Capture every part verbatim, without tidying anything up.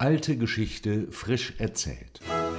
Alte Geschichte frisch erzählt.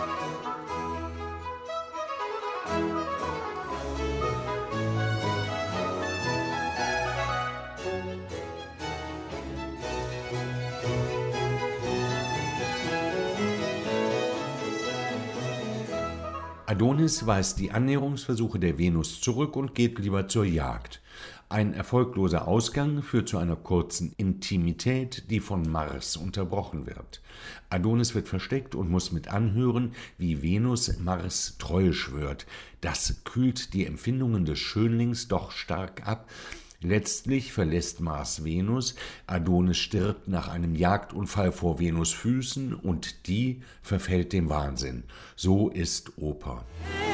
Adonis weist die Annäherungsversuche der Venus zurück und geht lieber zur Jagd. Ein erfolgloser Ausgang führt zu einer kurzen Intimität, die von Mars unterbrochen wird. Adonis wird versteckt und muss mit anhören, wie Venus Mars Treue schwört. Das kühlt die Empfindungen des Schönlings doch stark ab. Letztlich verlässt Mars Venus, Adonis stirbt nach einem Jagdunfall vor Venus' Füßen und die verfällt dem Wahnsinn. So ist Oper.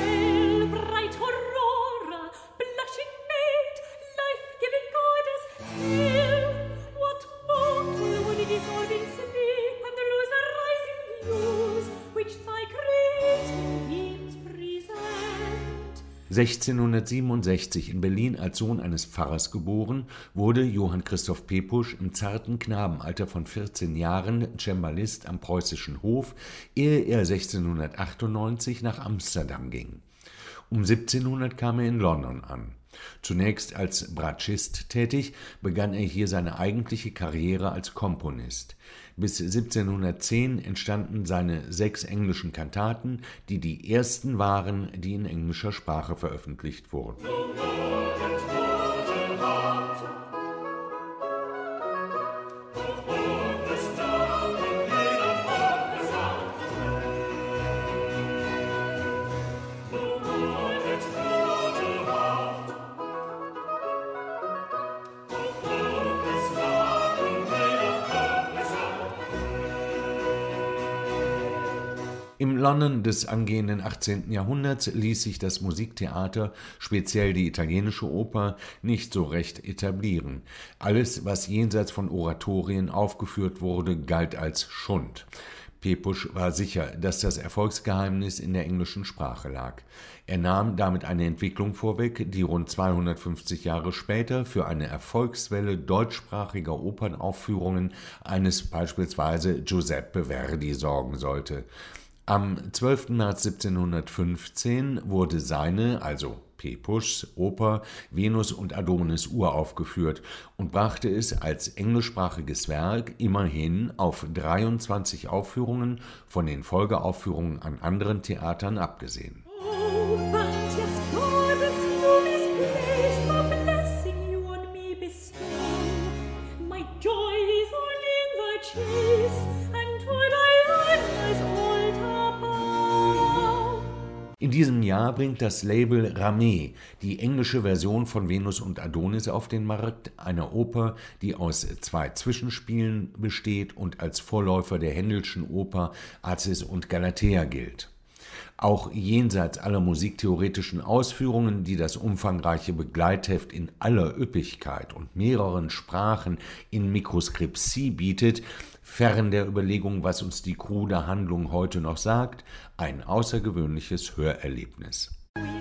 sechzehnhundertsiebenundsechzig in Berlin als Sohn eines Pfarrers geboren, wurde Johann Christoph Pepusch im zarten Knabenalter von vierzehn Jahren Cembalist am preußischen Hof, ehe er sechzehnhundertachtundneunzig nach Amsterdam ging. Um siebzehnhundert kam er in London an. Zunächst als Bratschist tätig, begann er hier seine eigentliche Karriere als Komponist. Bis siebzehnhundertzehn entstanden seine sechs englischen Kantaten, die die ersten waren, die in englischer Sprache veröffentlicht wurden. Im London des angehenden achtzehnten Jahrhunderts ließ sich das Musiktheater, speziell die italienische Oper, nicht so recht etablieren. Alles, was jenseits von Oratorien aufgeführt wurde, galt als Schund. Pepusch war sicher, dass das Erfolgsgeheimnis in der englischen Sprache lag. Er nahm damit eine Entwicklung vorweg, die rund zweihundertfünfzig Jahre später für eine Erfolgswelle deutschsprachiger Opernaufführungen eines beispielsweise Giuseppe Verdi sorgen sollte. Am zwölften März siebzehnhundertfünfzehn wurde seine, also Pepuschs, Oper Venus und Adonis uraufgeführt und brachte es als englischsprachiges Werk immerhin auf dreiundzwanzig Aufführungen, von den Folgeaufführungen an anderen Theatern abgesehen. In diesem Jahr bringt das Label Ramée die englische Version von Venus und Adonis auf den Markt, einer Oper, die aus zwei Zwischenspielen besteht und als Vorläufer der Händelschen Oper Acis und Galatea gilt. Auch jenseits aller musiktheoretischen Ausführungen, die das umfangreiche Begleitheft in aller Üppigkeit und mehreren Sprachen in Mikroskriptie bietet, fern der Überlegung, was uns die krude Handlung heute noch sagt, ein außergewöhnliches Hörerlebnis.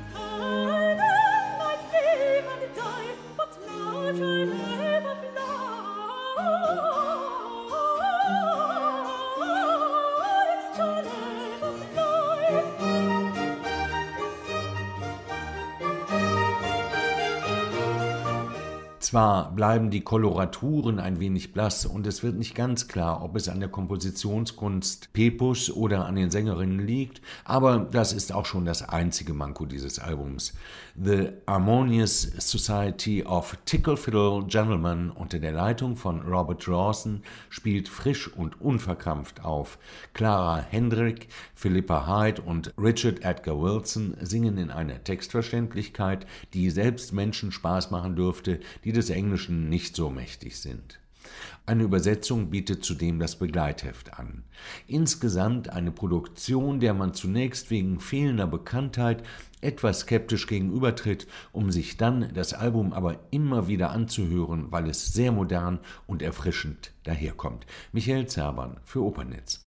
Zwar bleiben die Koloraturen ein wenig blass und es wird nicht ganz klar, ob es an der Kompositionskunst Pepuschs oder an den Sängerinnen liegt, aber das ist auch schon das einzige Manko dieses Albums. The Harmonious Society of Tickle Fiddle Gentlemen unter der Leitung von Robert Rawson spielt frisch und unverkrampft auf. Clara Hendrick, Philippa Hyde und Richard Edgar Wilson singen in einer Textverständlichkeit, die selbst Menschen Spaß machen dürfte, die des Englischen nicht so mächtig sind. Eine Übersetzung bietet zudem das Begleitheft an. Insgesamt eine Produktion, der man zunächst wegen fehlender Bekanntheit etwas skeptisch gegenübertritt, um sich dann das Album aber immer wieder anzuhören, weil es sehr modern und erfrischend daherkommt. Michael Zerbern für Opernnetz.